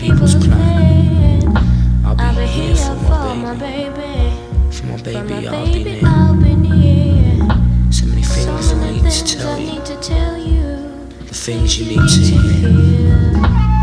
people's plan. I'll be here for my baby. For my baby, I'll be near. So many things I need to tell you. The things you need to hear.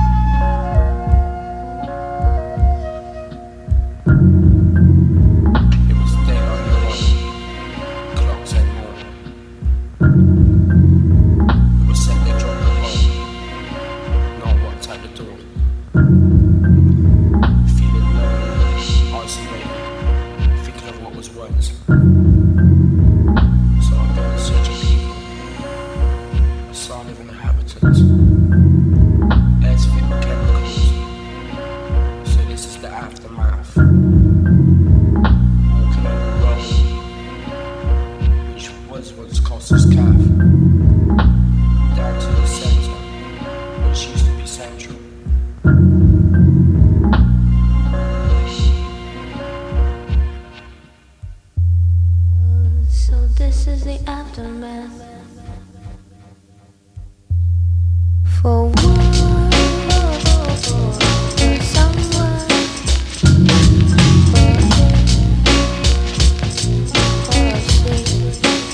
This is the aftermath. For one, someone, for him, for she.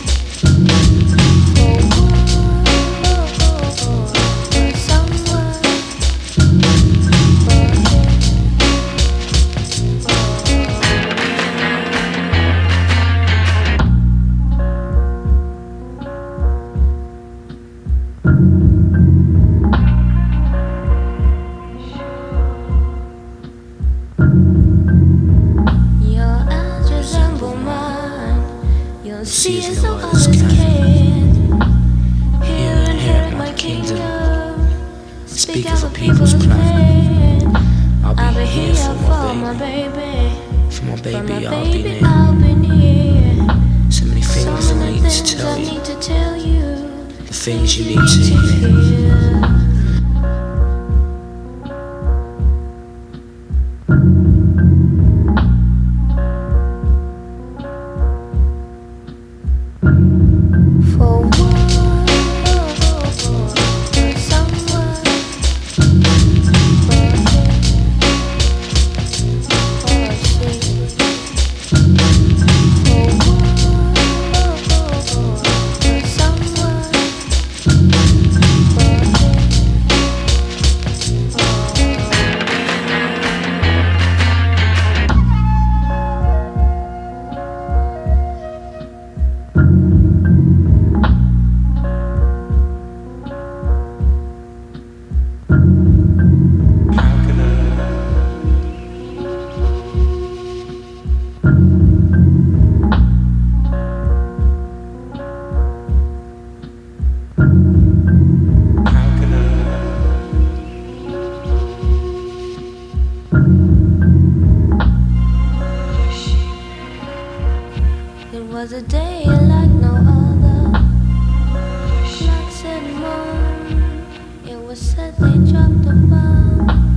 For one, someone, for him, see as no others can. Here inherit my kingdom. Speak of a people's plan. I'll be here for my baby. For my baby, I'll be near. So many things I need to tell you. The things you need to hear. It was a day like no other. Clock said 1. It was said they dropped the bomb.